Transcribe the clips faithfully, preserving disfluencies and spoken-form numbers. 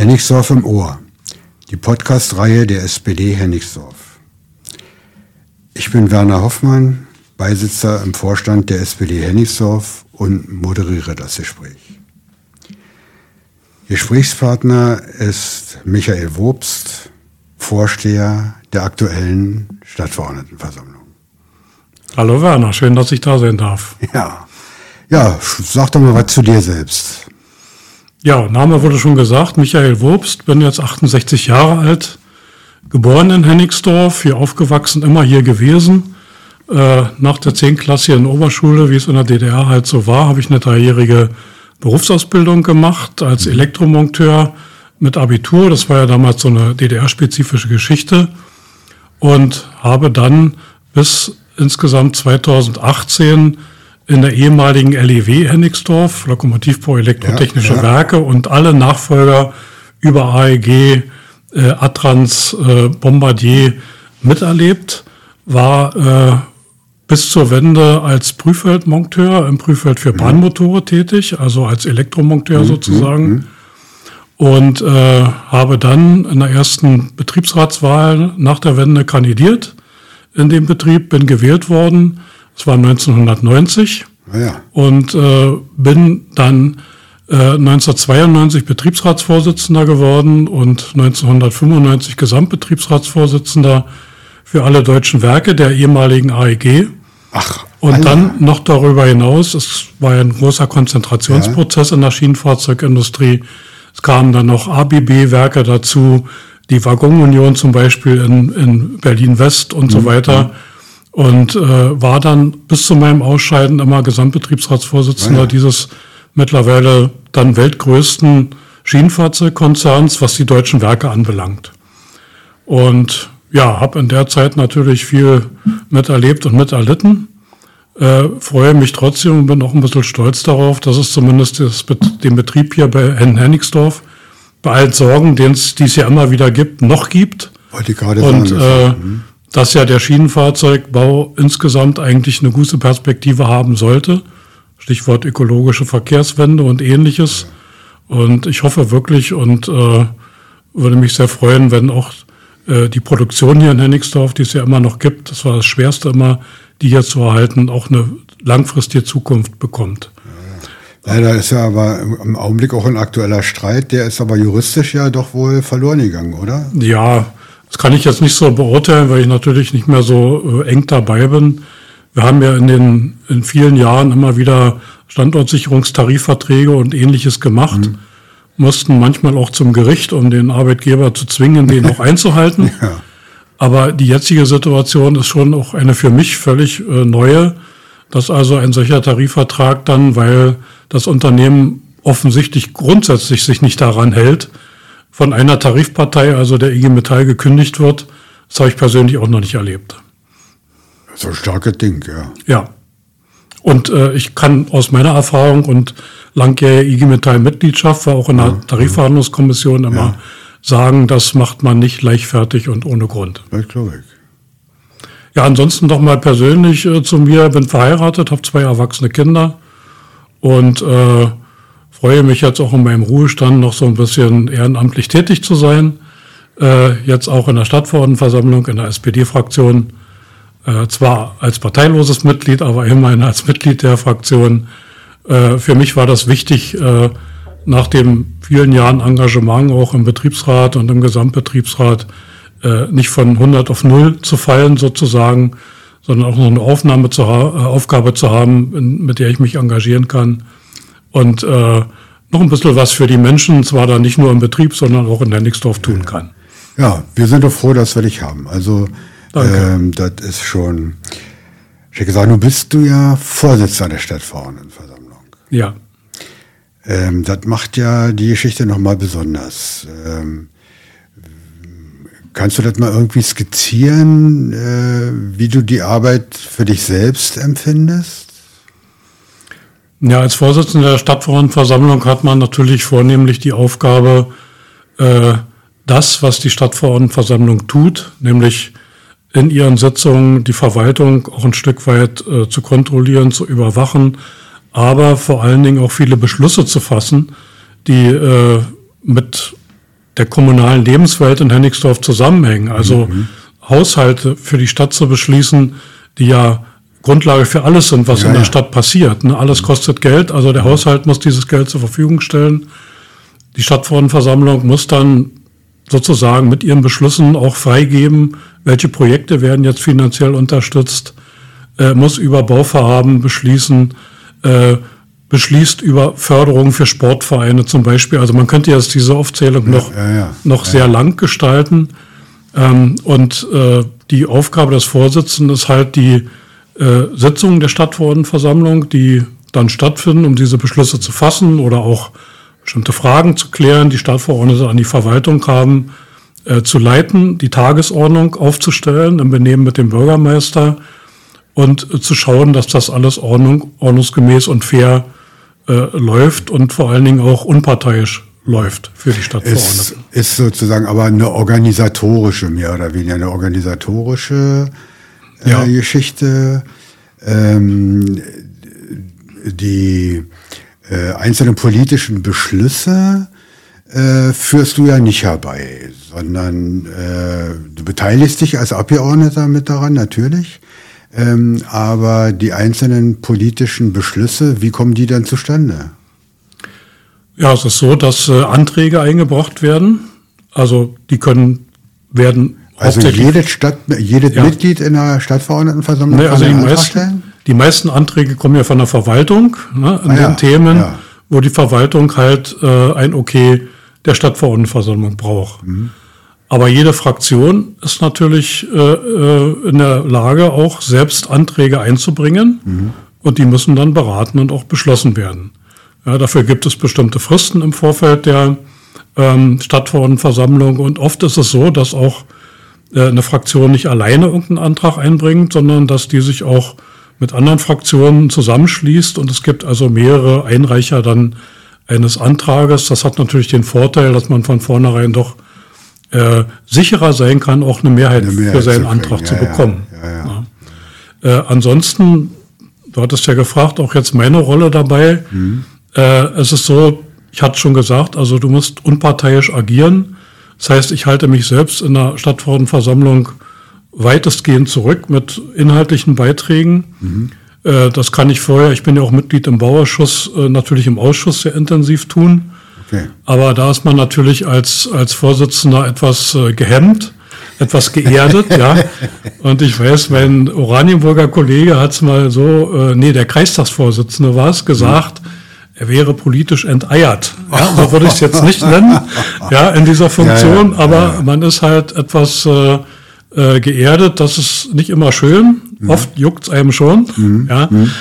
Hennigsdorf im Ohr, die Podcast-Reihe der S P D Hennigsdorf. Ich bin Werner Hoffmann, Beisitzer im Vorstand der S P D Hennigsdorf und moderiere das Gespräch. Gesprächspartner ist Michael Wobst, Vorsteher der aktuellen Stadtverordnetenversammlung. Hallo Werner, schön, dass ich da sein darf. Ja, ja, sag doch mal was zu dir selbst. Ja, Name wurde schon gesagt, Michael Wobst, bin jetzt achtundsechzig Jahre alt, geboren in Hennigsdorf, hier aufgewachsen, immer hier gewesen. Äh, nach der zehnten Klasse in der Oberschule, wie es in der D D R halt so war, habe ich eine dreijährige Berufsausbildung gemacht als Elektromonteur mit Abitur. Das war ja damals so eine D D R-spezifische Geschichte. Und habe dann bis insgesamt zweitausendachtzehn in der ehemaligen L E W Hennigsdorf, Lokomotivbau Elektrotechnische ja, ja. Werke und alle Nachfolger über A E G, äh, Atrans, äh, Bombardier miterlebt, war äh, bis zur Wende als Prüffeldmonteur im Prüffeld für Bahnmotore tätig, also als Elektromonteur mhm. sozusagen. Mhm. Und äh, habe dann in der ersten Betriebsratswahl nach der Wende kandidiert in dem Betrieb, bin gewählt worden. Das war neunzehnhundertneunzig ah ja. und äh, bin dann äh, neunzehnhundertzweiundneunzig Betriebsratsvorsitzender geworden und neunzehnhundertfünfundneunzig Gesamtbetriebsratsvorsitzender für alle deutschen Werke der ehemaligen A E G. Ach, und alle. Dann noch darüber hinaus, es war ja ein großer Konzentrationsprozess ja. in der Schienenfahrzeugindustrie. Es kamen dann noch A B B-Werke dazu, die Waggonunion zum Beispiel in, in Berlin-West und mhm. so weiter. Und äh, war dann bis zu meinem Ausscheiden immer Gesamtbetriebsratsvorsitzender ja, ja. dieses mittlerweile dann weltgrößten Schienenfahrzeugkonzerns, was die deutschen Werke anbelangt. Und ja, habe in der Zeit natürlich viel miterlebt und miterlitten. Äh, freue mich trotzdem und bin auch ein bisschen stolz darauf, dass es zumindest das, den Betrieb hier bei Hennigsdorf bei allen Sorgen, die es ja immer wieder gibt, noch gibt. Wollte ich gerade und sagen. Äh, mhm. dass ja der Schienenfahrzeugbau insgesamt eigentlich eine gute Perspektive haben sollte. Stichwort ökologische Verkehrswende und Ähnliches. Ja. Und ich hoffe wirklich und äh, würde mich sehr freuen, wenn auch äh, die Produktion hier in Hennigsdorf, die es ja immer noch gibt, das war das Schwerste immer, die hier zu erhalten, auch eine langfristige Zukunft bekommt. Ja, ja. Da ist ja aber im Augenblick auch ein aktueller Streit, der ist aber juristisch ja doch wohl verloren gegangen, oder? Ja, das kann ich jetzt nicht so beurteilen, weil ich natürlich nicht mehr so äh, eng dabei bin. Wir haben ja in den in vielen Jahren immer wieder Standortsicherungstarifverträge und Ähnliches gemacht, mhm. mussten manchmal auch zum Gericht, um den Arbeitgeber zu zwingen, den auch einzuhalten. Ja. Aber die jetzige Situation ist schon auch eine für mich völlig äh, neue, dass also ein solcher Tarifvertrag dann, weil das Unternehmen offensichtlich grundsätzlich sich nicht daran hält, von einer Tarifpartei, also der I G Metall, gekündigt wird. Das habe ich persönlich auch noch nicht erlebt. So ein starkes Ding, ja. Ja. Und äh, ich kann aus meiner Erfahrung und langjähriger I G Metall-Mitgliedschaft, war auch in der ja, Tarifverhandlungskommission immer ja. sagen, das macht man nicht leichtfertig und ohne Grund. Das glaube ich. Ja, ansonsten noch mal persönlich äh, zu mir. Bin verheiratet, habe zwei erwachsene Kinder und äh, freue mich jetzt auch in meinem Ruhestand noch so ein bisschen ehrenamtlich tätig zu sein. Äh, jetzt auch in der Stadtverordnetenversammlung, in der S P D-Fraktion. Äh, zwar als parteiloses Mitglied, aber immerhin als Mitglied der Fraktion. Äh, für mich war das wichtig, äh, nach den vielen Jahren Engagement auch im Betriebsrat und im Gesamtbetriebsrat äh, nicht von hundert auf null zu fallen sozusagen, sondern auch noch eine Aufnahme zu ha- äh, Aufgabe zu haben, in, mit der ich mich engagieren kann. Und äh, noch ein bisschen was für die Menschen, zwar dann nicht nur im Betrieb, sondern auch in Hennigsdorf tun kann. Ja, wir sind doch froh, dass wir dich haben. Also ähm, das ist schon, ich hätte gesagt, nun bist du ja Vorsitzender der Stadtverordnetenversammlung. Ja. Ähm, das macht ja die Geschichte nochmal besonders. Ähm, kannst du das mal irgendwie skizzieren, äh, wie du die Arbeit für dich selbst empfindest? Ja, als Vorsitzender der Stadtverordnetenversammlung hat man natürlich vornehmlich die Aufgabe, äh, das, was die Stadtverordnetenversammlung tut, nämlich in ihren Sitzungen die Verwaltung auch ein Stück weit äh, zu kontrollieren, zu überwachen, aber vor allen Dingen auch viele Beschlüsse zu fassen, die äh, mit der kommunalen Lebenswelt in Hennigsdorf zusammenhängen. Also mhm. Haushalte für die Stadt zu beschließen, die ja Grundlage für alles sind, was ja, in der ja. Stadt passiert. Ne? Alles kostet Geld, also der Haushalt muss dieses Geld zur Verfügung stellen. Die Stadtverordnetenversammlung muss dann sozusagen mit ihren Beschlüssen auch freigeben, welche Projekte werden jetzt finanziell unterstützt, äh, muss über Bauvorhaben beschließen, äh, beschließt über Förderung für Sportvereine zum Beispiel. Also man könnte jetzt diese Aufzählung ja, noch, ja, ja. noch ja. sehr lang gestalten. Ähm, und äh, die Aufgabe des Vorsitzenden ist halt die äh, Sitzungen der Stadtverordnetenversammlung, die dann stattfinden, um diese Beschlüsse zu fassen oder auch bestimmte Fragen zu klären, die Stadtverordnete an die Verwaltung haben, äh, zu leiten, die Tagesordnung aufzustellen im Benehmen mit dem Bürgermeister und äh, zu schauen, dass das alles ordnung, ordnungsgemäß und fair äh, läuft und vor allen Dingen auch unparteiisch läuft für die Stadtverordneten. Es ist sozusagen aber eine organisatorische, mehr oder weniger eine organisatorische äh, ja. Geschichte. Ähm, die äh, einzelnen politischen Beschlüsse äh, führst du ja nicht herbei, sondern äh, du beteiligst dich als Abgeordneter mit daran, natürlich. Ähm, aber die einzelnen politischen Beschlüsse, wie kommen die dann zustande? Ja, es ist so, dass äh, Anträge eingebracht werden. Also die können werden also jedes Stadt, jedes ja. Mitglied in der Stadtverordnetenversammlung nee, also kann einen einen Antrag meisten, stellen? Die meisten Anträge kommen ja von der Verwaltung, ne, in ah, den ja, Themen, ja. wo die Verwaltung halt äh, ein Okay der Stadtverordnetenversammlung braucht. Mhm. Aber jede Fraktion ist natürlich äh, in der Lage, auch selbst Anträge einzubringen. Mhm. Und die müssen dann beraten und auch beschlossen werden. Ja, dafür gibt es bestimmte Fristen im Vorfeld der ähm, Stadtverordnetenversammlung. Und oft ist es so, dass auch äh, eine Fraktion nicht alleine irgendeinen Antrag einbringt, sondern dass die sich auch mit anderen Fraktionen zusammenschließt. Und es gibt also mehrere Einreicher dann eines Antrages. Das hat natürlich den Vorteil, dass man von vornherein doch äh, sicherer sein kann, auch eine Mehrheit, eine Mehrheit für seinen zu Antrag ja, zu bekommen. Ja, ja, ja. Ja. Äh, ansonsten, du hattest ja gefragt, auch jetzt meine Rolle dabei. Mhm. Äh, es ist so, ich hatte schon gesagt, also du musst unparteiisch agieren. Das heißt, ich halte mich selbst in der Stadtverordnetenversammlung weitestgehend zurück mit inhaltlichen Beiträgen. Mhm. Äh, das kann ich vorher, ich bin ja auch Mitglied im Bauausschuss, äh, natürlich im Ausschuss sehr intensiv tun. Okay. Aber da ist man natürlich als, als Vorsitzender etwas äh, gehemmt, etwas geerdet, ja. Und ich weiß, mein Oranienburger Kollege hat es mal so, äh, nee, der Kreistagsvorsitzende war es, gesagt, mhm. er wäre politisch enteiert. Ja, so würde ich es jetzt nicht nennen, ja, in dieser Funktion, ja, ja, aber ja, ja. man ist halt etwas äh, äh, geerdet, das ist nicht immer schön, mhm. oft juckt es einem schon, mhm. ja. Mhm.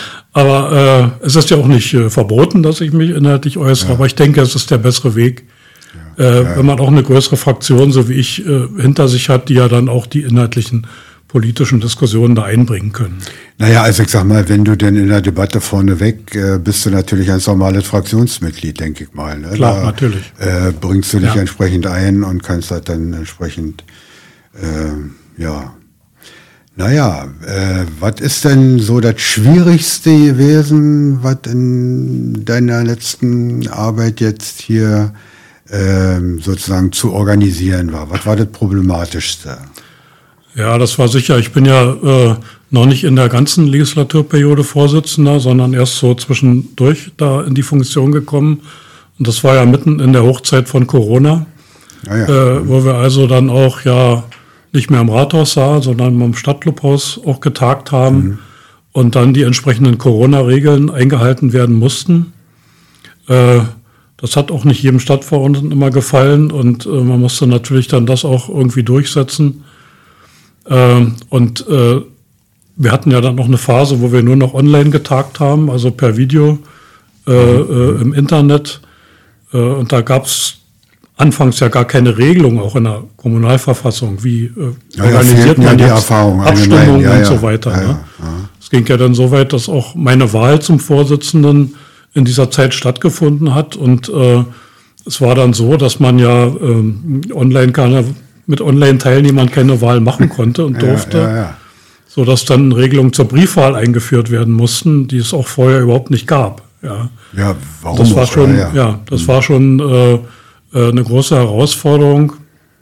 Aber äh, es ist ja auch nicht äh, verboten, dass ich mich inhaltlich äußere, ja. aber ich denke, es ist der bessere Weg, ja. Äh, ja. wenn man auch eine größere Fraktion, so wie ich, äh, hinter sich hat, die ja dann auch die inhaltlichen politischen Diskussionen da einbringen können. Naja, also ich sag mal, wenn du denn in der Debatte vorneweg äh, bist du natürlich ein normales Fraktionsmitglied, denke ich mal. Ne? Klar, da, natürlich. Äh, bringst du dich ja. entsprechend ein und kannst das dann entsprechend, äh, ja... Naja, äh, was ist denn so das Schwierigste gewesen, was in deiner letzten Arbeit jetzt hier äh, sozusagen zu organisieren war? Was war das Problematischste? Ja, das war sicher. Ich bin ja äh, noch nicht in der ganzen Legislaturperiode Vorsitzender, sondern erst so zwischendurch da in die Funktion gekommen. Und das war ja mitten in der Hochzeit von Corona, ah ja. äh, wo wir also dann auch ja nicht mehr im Rathaussaal, sondern im Stadtclubhaus auch getagt haben mhm. und dann die entsprechenden Corona-Regeln eingehalten werden mussten. Äh, das hat auch nicht jedem Stadtverordneten immer gefallen und äh, man musste natürlich dann das auch irgendwie durchsetzen. Äh, und äh, wir hatten ja dann noch eine Phase, wo wir nur noch online getagt haben, also per Video äh, mhm. äh, im Internet. Äh, und da gab es anfangs ja gar keine Regelung, auch in der Kommunalverfassung, wie äh, ja, organisiert man ja jetzt Abstimmungen ja, ja, und so weiter. Ja, ja, ne? ja. Es ging ja dann so weit, dass auch meine Wahl zum Vorsitzenden in dieser Zeit stattgefunden hat. Und äh, es war dann so, dass man ja ähm, online keine, mit Online-Teilnehmern keine Wahl machen konnte und durfte, ja, ja, ja. sodass dann Regelungen zur Briefwahl eingeführt werden mussten, die es auch vorher überhaupt nicht gab. Ja, ja warum? Das war auch, schon, ja, ja. ja, das mhm. war schon äh, äh, eine große Herausforderung.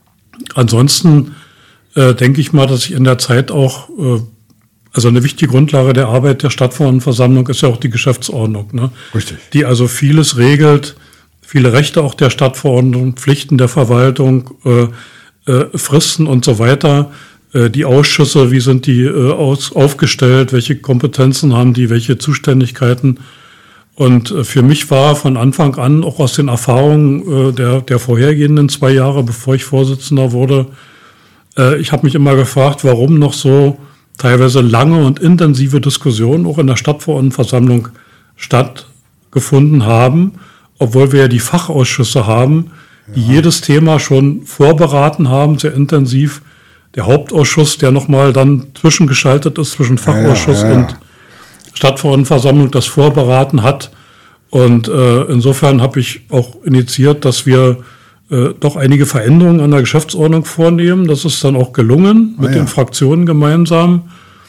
Ansonsten äh, denke ich mal, dass ich in der Zeit auch, äh, also eine wichtige Grundlage der Arbeit der Stadtverordnetenversammlung ist ja auch die Geschäftsordnung, ne? Richtig. Die also vieles regelt, viele Rechte auch der Stadtverordnung, Pflichten der Verwaltung, äh, äh, Fristen und so weiter. Äh, die Ausschüsse, wie sind die äh, aus, aufgestellt, welche Kompetenzen haben die, welche Zuständigkeiten. Und äh, für mich war von Anfang an, auch aus den Erfahrungen äh, der, der vorhergehenden zwei Jahre, bevor ich Vorsitzender wurde, äh, ich habe mich immer gefragt, warum noch so teilweise lange und intensive Diskussionen auch in der Stadtverordnetenversammlung stattgefunden haben, obwohl wir ja die Fachausschüsse haben, die ja. jedes Thema schon vorberaten haben, sehr intensiv. Der Hauptausschuss, der nochmal dann zwischengeschaltet ist zwischen Fachausschuss ja, ja, ja. und Stadtverordnetenversammlung, das vorberaten hat. Und äh, insofern habe ich auch initiiert, dass wir äh, doch einige Veränderungen an der Geschäftsordnung vornehmen. Das ist dann auch gelungen mit ah, ja. den Fraktionen gemeinsam.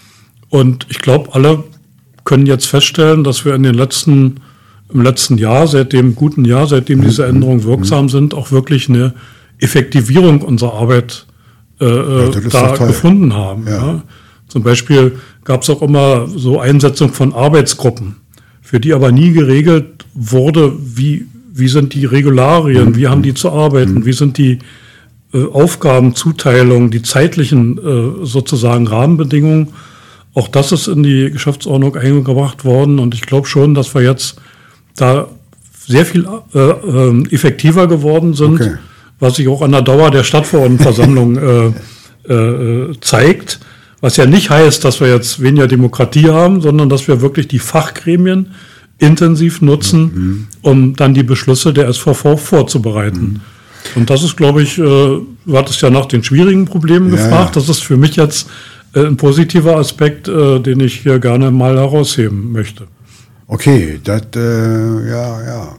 Und ich glaube, alle können jetzt feststellen, dass wir in den letzten im letzten Jahr, seit dem guten Jahr, seitdem diese Änderungen wirksam sind, auch wirklich eine Effektivierung unserer Arbeit äh, ja, da gefunden haben. Ja. Ja. Zum Beispiel gab es auch immer so Einsetzung von Arbeitsgruppen, für die aber nie geregelt wurde, wie, wie sind die Regularien, mhm. wie haben die zu arbeiten, mhm. wie sind die äh, Aufgabenzuteilungen, die zeitlichen äh, sozusagen Rahmenbedingungen. Auch das ist in die Geschäftsordnung eingebracht worden und ich glaube schon, dass wir jetzt da sehr viel äh, äh, effektiver geworden sind, okay. was sich auch an der Dauer der Stadtverordnetenversammlung äh, äh, zeigt. Was ja nicht heißt, dass wir jetzt weniger Demokratie haben, sondern dass wir wirklich die Fachgremien intensiv nutzen, mhm. um dann die Beschlüsse der S V V vorzubereiten. Mhm. Und das ist, glaube ich, äh, du hattest ja nach den schwierigen Problemen ja, gefragt. Ja. Das ist für mich jetzt äh, ein positiver Aspekt, äh, den ich hier gerne mal herausheben möchte. Okay, das, äh, ja, ja.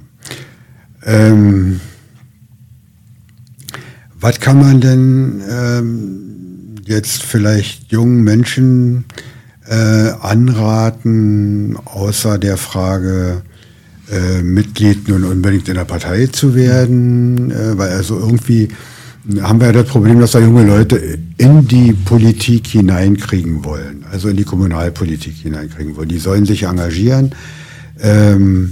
Ähm, was kann man denn ähm, jetzt vielleicht jungen Menschen äh, anraten, außer der Frage, äh, Mitglied nun unbedingt in der Partei zu werden? Äh, weil also irgendwie haben wir ja das Problem, dass da junge Leute in die Politik hineinkriegen wollen, also in die Kommunalpolitik hineinkriegen wollen. Die sollen sich engagieren. Ähm,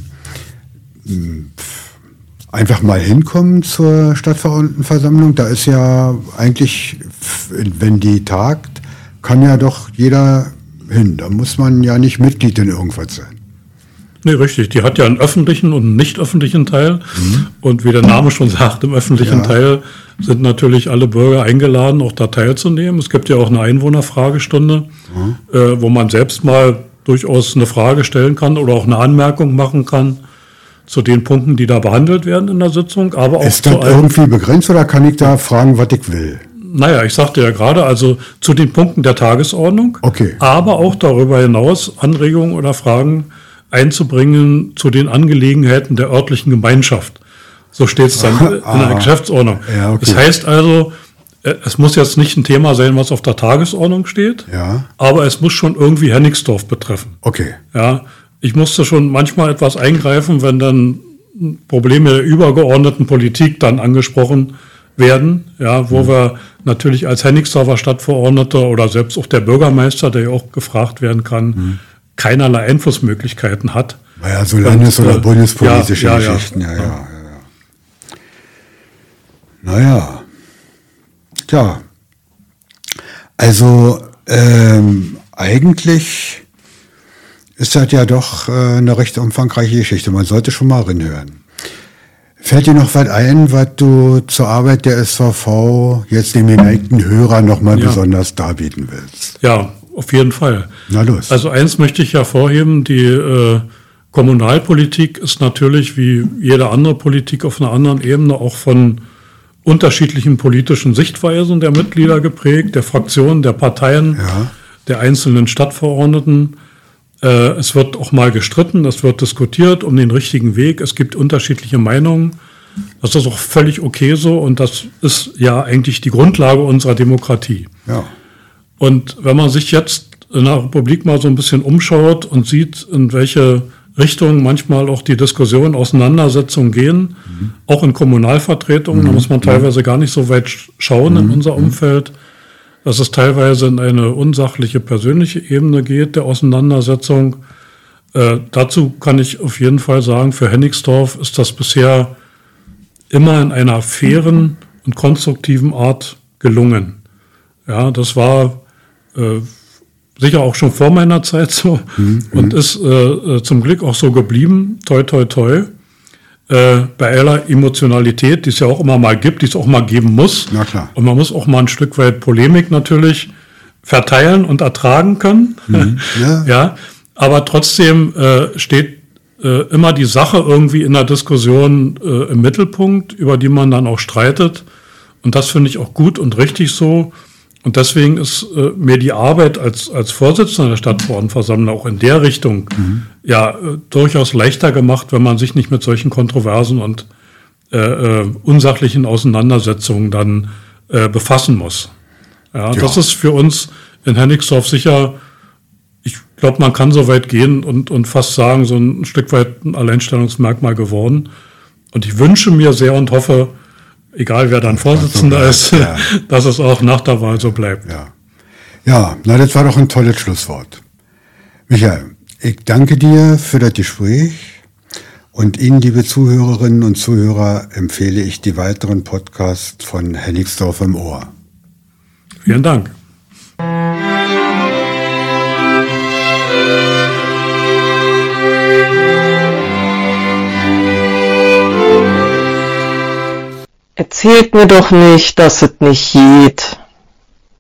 einfach mal hinkommen zur Stadtverordnetenversammlung. Da ist ja eigentlich, wenn die tagt, kann ja doch jeder hin. Da muss man ja nicht Mitglied in irgendwas sein. Nee, richtig. Die hat ja einen öffentlichen und einen nicht öffentlichen Teil. Mhm. Und wie der Name schon sagt, im öffentlichen ja. Teil sind natürlich alle Bürger eingeladen, auch da teilzunehmen. Es gibt ja auch eine Einwohnerfragestunde, mhm. äh, wo man selbst mal durchaus eine Frage stellen kann oder auch eine Anmerkung machen kann zu den Punkten, die da behandelt werden in der Sitzung. Aber auch ist das irgendwie begrenzt oder kann ich da fragen, was ich will? Naja, ich sagte ja gerade, also zu den Punkten der Tagesordnung, okay. aber auch darüber hinaus Anregungen oder Fragen einzubringen zu den Angelegenheiten der örtlichen Gemeinschaft. So steht es dann ah, in ah, der Geschäftsordnung. Ja, okay. Das heißt also, es muss jetzt nicht ein Thema sein, was auf der Tagesordnung steht, ja. aber es muss schon irgendwie Hennigsdorf betreffen. Okay. Ja, ich musste schon manchmal etwas eingreifen, wenn dann Probleme der übergeordneten Politik dann angesprochen werden, ja, wo mhm. wir natürlich als Hennigsdorfer Stadtverordneter oder selbst auch der Bürgermeister, der ja auch gefragt werden kann, mhm. keinerlei Einflussmöglichkeiten hat. Ja, so landes- oder äh, bundespolitische ja, ja, Geschichten, ja, ja, ja. ja, ja. Naja. Tja, also ähm, eigentlich ist das ja doch äh, eine recht umfangreiche Geschichte. Man sollte schon mal reinhören. Fällt dir noch was ein, was du zur Arbeit der S V V jetzt dem geneigten Hörer noch mal ja. besonders darbieten willst? Ja, auf jeden Fall. Na los. Also eins möchte ich hervorheben, die äh, Kommunalpolitik ist natürlich wie jede andere Politik auf einer anderen Ebene auch von unterschiedlichen politischen Sichtweisen der Mitglieder geprägt, der Fraktionen, der Parteien, ja. der einzelnen Stadtverordneten. Äh, es wird auch mal gestritten, es wird diskutiert um den richtigen Weg. Es gibt unterschiedliche Meinungen. Das ist auch völlig okay so und das ist ja eigentlich die Grundlage unserer Demokratie. Ja. Und wenn man sich jetzt in der Republik mal so ein bisschen umschaut und sieht, in welche Richtung manchmal auch die Diskussion, Auseinandersetzung gehen, mhm. auch in Kommunalvertretungen. Mhm. Da muss man teilweise gar nicht so weit schauen mhm. in unser Umfeld, dass es teilweise in eine unsachliche persönliche Ebene geht, der Auseinandersetzung. Äh, dazu kann ich auf jeden Fall sagen, für Hennigsdorf ist das bisher immer in einer fairen und konstruktiven Art gelungen. Ja, das war äh, sicher auch schon vor meiner Zeit so mhm. und ist äh, zum Glück auch so geblieben. Toi, toi, toi. Äh, bei aller Emotionalität, die es ja auch immer mal gibt, die es auch mal geben muss. Na klar. Und man muss auch mal ein Stück weit Polemik natürlich verteilen und ertragen können. Mhm. Ja. ja, aber trotzdem äh, steht äh, immer die Sache irgendwie in der Diskussion äh, im Mittelpunkt, über die man dann auch streitet. Und das finde ich auch gut und richtig so. Und deswegen ist äh, mir die Arbeit als, als Vorsitzender der Stadtverordnetenversammlung auch in der Richtung mhm. ja äh, durchaus leichter gemacht, wenn man sich nicht mit solchen Kontroversen und äh, äh, unsachlichen Auseinandersetzungen dann äh, befassen muss. Ja, ja, das ist für uns in Hennigsdorf sicher, ich glaube, man kann so weit gehen und, und fast sagen, so ein Stück weit ein Alleinstellungsmerkmal geworden. Und ich wünsche mir sehr und hoffe, egal wer dann Vorsitzender ist, ja. dass es auch nach der Wahl so bleibt. Ja. ja, na, das war doch ein tolles Schlusswort. Michael, ich danke dir für das Gespräch und Ihnen, liebe Zuhörerinnen und Zuhörer, empfehle ich die weiteren Podcasts von Hennigsdorf im Ohr. Vielen Dank. Erzählt mir doch nicht, dass es nicht geht.